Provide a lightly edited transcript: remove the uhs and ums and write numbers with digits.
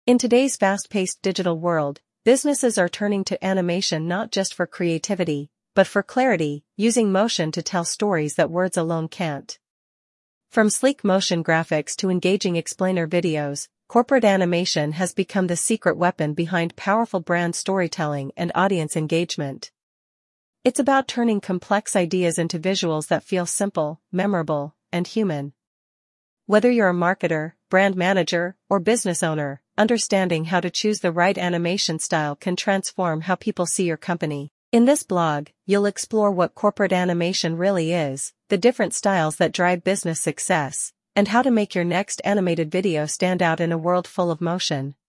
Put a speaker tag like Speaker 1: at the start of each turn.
Speaker 1: In today's fast-paced digital world, businesses are turning to animation not just for creativity, but for clarity, using motion to tell stories that words alone can't. From sleek motion graphics to engaging explainer videos, corporate animation has become the secret weapon behind powerful brand storytelling and audience engagement. It's about turning complex ideas into visuals that feel simple, memorable, and human. Whether you're a marketer, brand manager, or business owner, understanding how to choose the right animation style can transform how people see your company. In this blog, you'll explore what corporate animation really is, the different styles that drive business success, and how to make your next animated video stand out in a world full of motion.